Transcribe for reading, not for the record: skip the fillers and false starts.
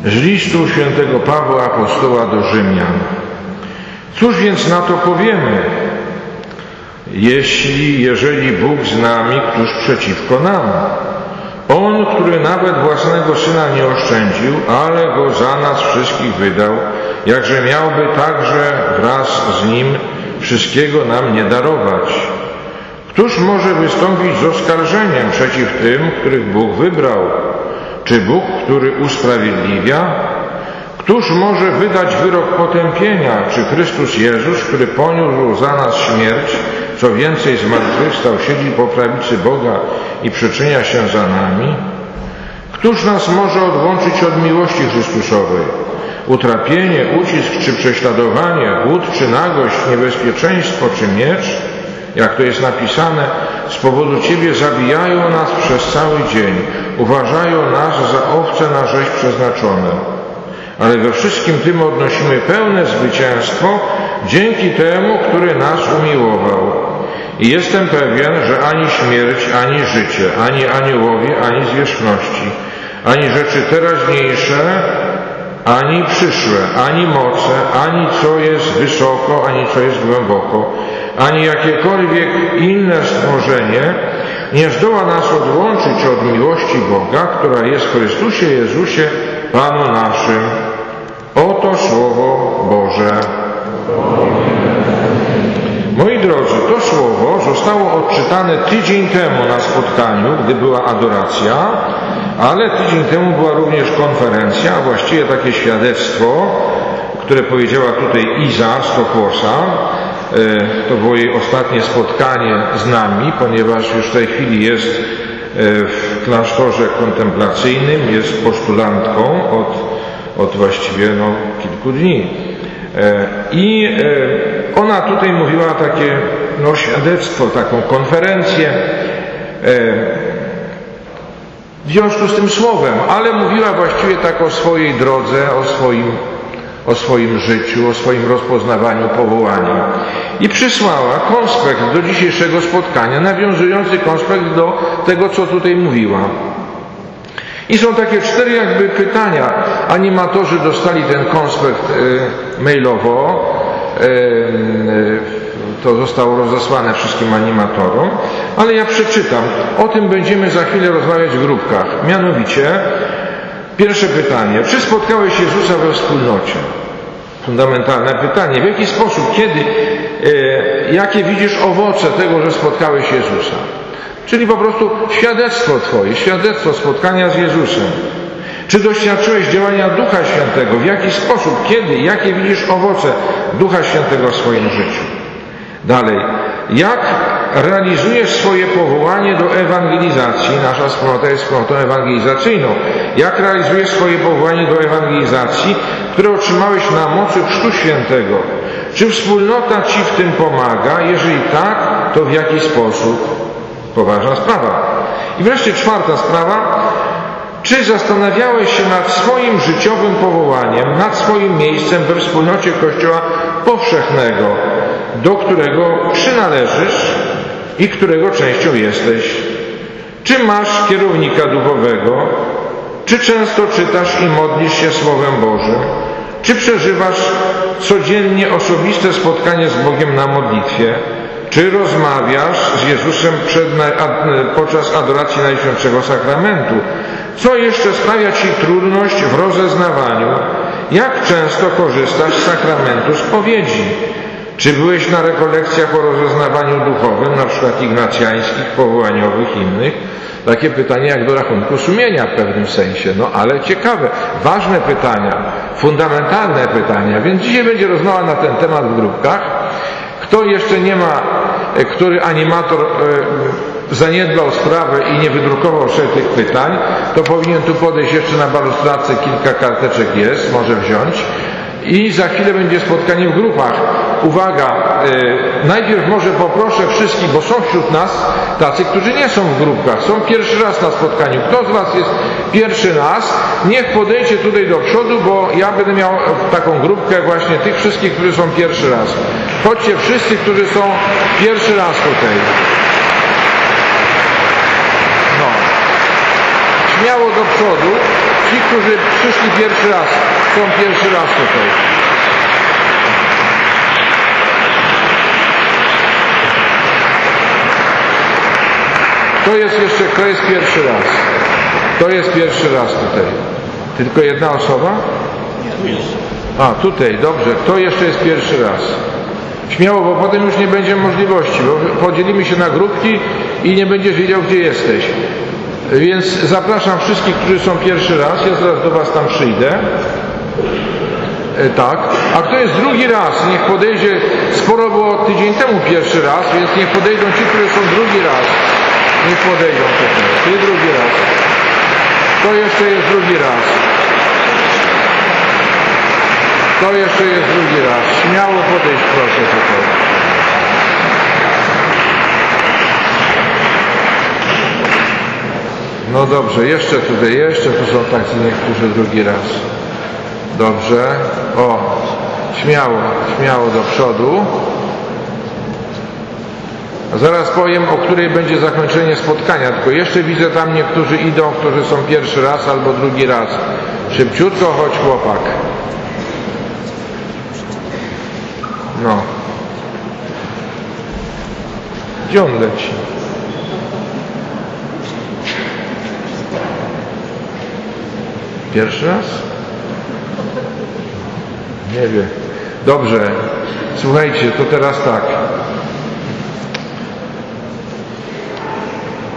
Z listu świętego Pawła apostoła do Rzymian. Cóż więc na to powiemy? Jeżeli Bóg z nami, któż przeciwko nam? On, który nawet własnego Syna nie oszczędził, ale Go za nas wszystkich wydał, jakże miałby także wraz z Nim wszystkiego nam nie darować. Któż może wystąpić z oskarżeniem przeciw tym, których Bóg wybrał? Czy Bóg, który usprawiedliwia? Któż może wydać wyrok potępienia? Czy Chrystus Jezus, który poniósł za nas śmierć, co więcej zmartwychwstał, siedzi po prawicy Boga i przyczynia się za nami? Któż nas może odłączyć od miłości Chrystusowej? Utrapienie, ucisk czy prześladowanie, głód czy nagość, niebezpieczeństwo czy miecz? Jak to jest napisane, z powodu Ciebie zabijają nas przez cały dzień, uważają nas za owce na rzeź przeznaczone. Ale we wszystkim tym odnosimy pełne zwycięstwo dzięki temu, który nas umiłował. I jestem pewien, że ani śmierć, ani życie, ani aniołowie, ani zwierzchności, ani rzeczy teraźniejsze, ani przyszłe, ani moce, ani co jest wysoko, ani co jest głęboko, ani jakiekolwiek inne stworzenie nie zdoła nas odłączyć od miłości Boga, która jest w Chrystusie Jezusie, Panu naszym. Oto Słowo Boże. Moi drodzy, to słowo zostało odczytane tydzień temu na spotkaniu, gdy była adoracja, ale tydzień temu była również konferencja, a właściwie takie świadectwo, które powiedziała tutaj Iza Stokłosa. To było jej ostatnie spotkanie z nami, ponieważ już w tej chwili jest w klasztorze kontemplacyjnym, jest postulantką od właściwie kilku dni. I ona tutaj mówiła takie świadectwo, taką konferencję w związku z tym słowem, ale mówiła właściwie tak o swojej drodze, o swoim życiu, o swoim rozpoznawaniu powołania. I przysłała konspekt do dzisiejszego spotkania, nawiązujący konspekt do tego, co tutaj mówiła. I są takie 4 jakby pytania. Animatorzy dostali ten konspekt mailowo. To zostało rozesłane wszystkim animatorom. Ale ja przeczytam. O tym będziemy za chwilę rozmawiać w grupkach. Mianowicie, pierwsze pytanie. Czy spotkałeś Jezusa we wspólnocie? Fundamentalne pytanie. W jaki sposób, kiedy, jakie widzisz owoce tego, że spotkałeś Jezusa? Czyli po prostu świadectwo Twoje, świadectwo spotkania z Jezusem. Czy doświadczyłeś działania Ducha Świętego? W jaki sposób, kiedy, jakie widzisz owoce Ducha Świętego w swoim życiu? Dalej, jak realizujesz swoje powołanie do ewangelizacji? Nasza wspólnota jest wspólnotą ewangelizacyjną. Jak realizujesz swoje powołanie do ewangelizacji, które otrzymałeś na mocy Chrztu Świętego? Czy wspólnota Ci w tym pomaga? Jeżeli tak, to w jaki sposób? Poważna sprawa. I wreszcie 4. sprawa. Czy zastanawiałeś się nad swoim życiowym powołaniem, nad swoim miejscem we wspólnocie Kościoła powszechnego, do którego przynależysz i którego częścią jesteś? Czy masz kierownika duchowego? Czy często czytasz i modlisz się Słowem Bożym? Czy przeżywasz codziennie osobiste spotkanie z Bogiem na modlitwie? Czy rozmawiasz z Jezusem podczas adoracji Najświętszego Sakramentu? Co jeszcze sprawia Ci trudność w rozeznawaniu? Jak często korzystasz z sakramentu spowiedzi? Czy byłeś na rekolekcjach o rozeznawaniu duchowym, na przykład ignacjańskich, powołaniowych, innych? Takie pytania jak do rachunku sumienia w pewnym sensie, ale ciekawe, ważne pytania, fundamentalne pytania, więc dzisiaj będzie rozmowa na ten temat w grupkach. Kto jeszcze nie ma, który animator zaniedbał sprawę i nie wydrukował sobie tych pytań, to powinien tu podejść jeszcze na balustradce, kilka karteczek jest, może wziąć. I za chwilę będzie spotkanie w grupach. Uwaga, najpierw może poproszę wszystkich, bo są wśród nas tacy, którzy nie są w grupkach, są pierwszy raz na spotkaniu. Kto z Was jest pierwszy raz, niech podejdzie tutaj do przodu, bo ja będę miał taką grupkę właśnie tych wszystkich, którzy są pierwszy raz. Chodźcie wszyscy, którzy są pierwszy raz tutaj. Śmiało do przodu. Ci, którzy którzy przyszli pierwszy raz, są pierwszy raz tutaj. To jest pierwszy raz. To jest pierwszy raz tutaj. Tylko jedna osoba? A, tutaj, dobrze. To jeszcze jest pierwszy raz. Śmiało, bo potem już nie będzie możliwości, bo podzielimy się na grupki i nie będziesz wiedział, gdzie jesteś. Więc zapraszam wszystkich, którzy są pierwszy raz. Ja zaraz do was tam przyjdę. Tak. A kto jest drugi raz, niech podejdzie. Sporo było tydzień temu pierwszy raz, więc niech podejdą ci, którzy są drugi raz. Niech podejdą tutaj. Ty drugi raz. To jeszcze jest drugi raz. To jeszcze jest drugi raz. Śmiało podejść, proszę tutaj. No dobrze, jeszcze tu są tacy niektórzy drugi raz. Dobrze. O, śmiało do przodu. A zaraz powiem, o której będzie zakończenie spotkania, tylko jeszcze widzę tam niektórzy idą, którzy są pierwszy raz albo drugi raz. Szybciutko chodź, chłopak. No. Gdzie on leci? Pierwszy raz? Nie wiem. Dobrze. Słuchajcie, to teraz tak.